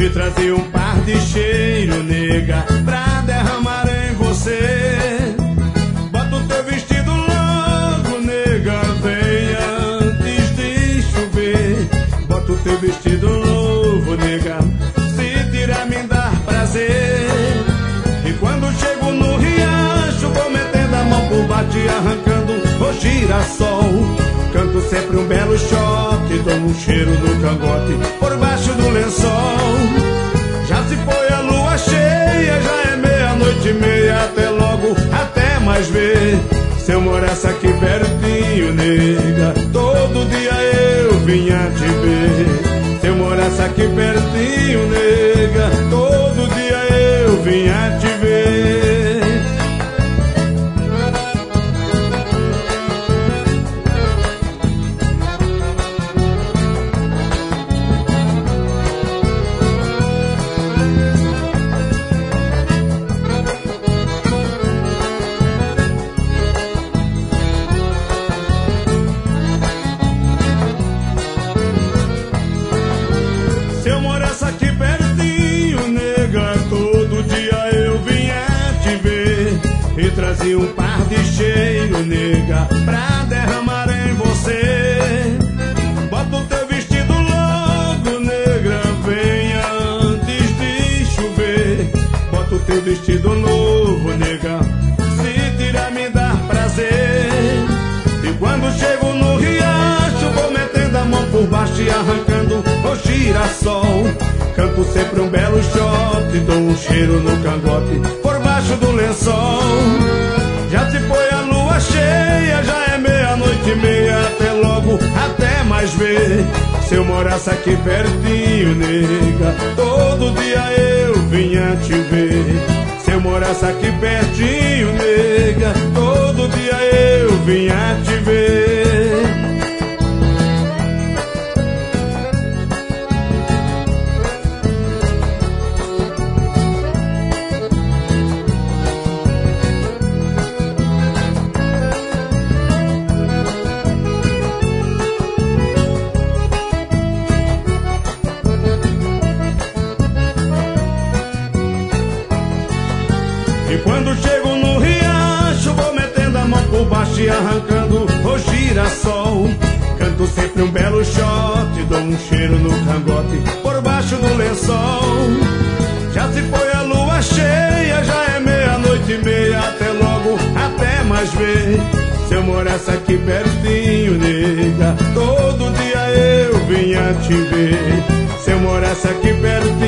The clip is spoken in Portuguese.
me trazia um par de cheiro, nega, pra derramar em você. Bota o teu vestido logo, nega, vem antes de chover. Bota o teu vestido novo, nega, se tirar me dar prazer. E quando chego no riacho, vou metendo a mão por baixo e arrancando o girassol. Canto sempre um belo shot, dou um cheiro no cangote por baixo do lençol. Já se foi a lua cheia, já é meia-noite e meia. Até logo, até mais ver. Se eu morasse aqui pertinho, nega, todo dia eu vinha te ver. Se eu morasse aqui pertinho, nega, todo dia eu vinha te ver. Trazia um par de cheiro, nega, pra derramar em você. Bota o teu vestido logo, negra, venha antes de chover. Bota o teu vestido novo, nega, se tirar me dar prazer. E quando chego no riacho, vou metendo a mão por baixo e arrancando o girassol. Canto sempre um belo shot, dou um cheiro no cangote por baixo do lençol. Já se foi a lua cheia, já é meia-noite e meia. Até logo, até mais ver. Se eu morasse aqui pertinho, nega, todo dia eu vinha te ver. Se eu morasse aqui pertinho, nega, todo dia eu vinha te ver. Quando chego no riacho, vou metendo a mão por baixo e arrancando o girassol. Canto sempre um belo shot, dou um cheiro no cangote por baixo do lençol. Já se foi a lua cheia, já é meia-noite e meia. Até logo, até mais ver. Se eu morasse aqui pertinho, nega, todo dia eu vinha te ver. Se eu morasse aqui pertinho,